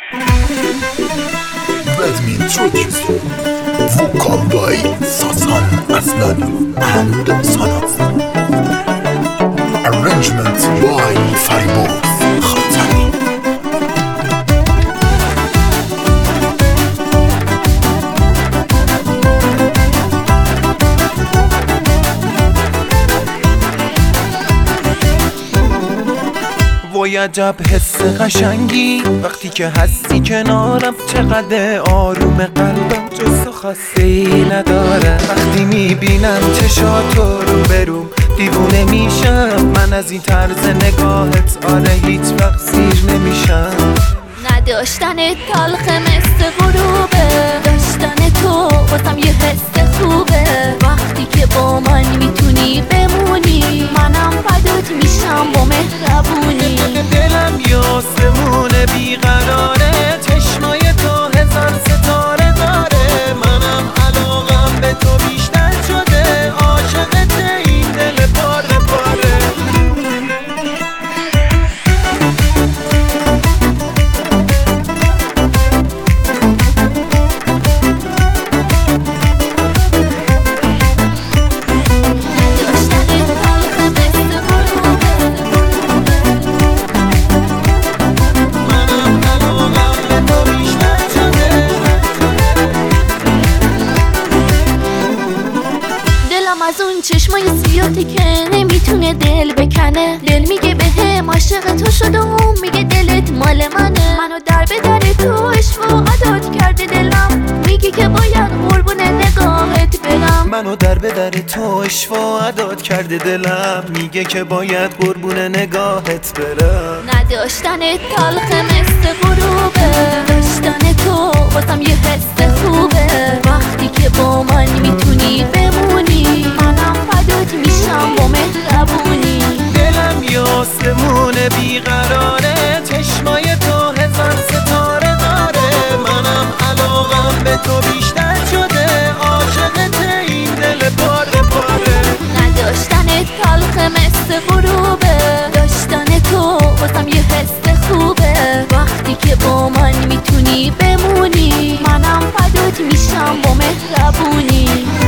Let me introduce you. Vocal by Sasan Aslani and Sanaf. Arrangement by Fariboz Khatani. وای عجب حس قشنگی وقتی که هستی کنارم، چقدر آروم قلبم، جز تو خاصه ای نداره. وقتی میبینم چشاتو رو بروم دیوونه میشم، من از این طرز نگاهت آره هیچ وقت سیر نمیشم. نداشتنت تلخ مثل غروبه، داشتن تو واسم یه حس خوبه. وقتی که با من میتونی بمونی، منم فدات میشم با مهربونی. دلم یه آسمون بیقراره، چشمای تو هزار ستاره داره. منم علاقم به تو بیشتر شده، عاشقت این دل پاره پاره. از اون چشمای سیاتی که نمیتونه دل بکنه، دل میگه بهم عاشق تو شدم، میگه دلت مال منه. منو در به در تو عشق عادت کرده دلم، میگه که باید قربون نگاهت برم. منو در به در تو عشق عادت کرده دلم، میگه که باید قربون نگاهت برم. نداشتنت تلخ مثل غروبه، داشتن تو واسم یه حس خوبه. وقتی که با من میتونی بمونی، منم فدات میشم با مهربونی. دلم یه آسمون بیقراره، چشمای تو هزار ستاره داره. منم علاقم به تو بیشتر شده، عاشقت این دل پاره پاره. نداشتنت تلخ مثل غروبه، داشتن تو واسم یه حس خوبه. وقتی که با من میتونی بمونی، منم فدات میشم با مهربونی.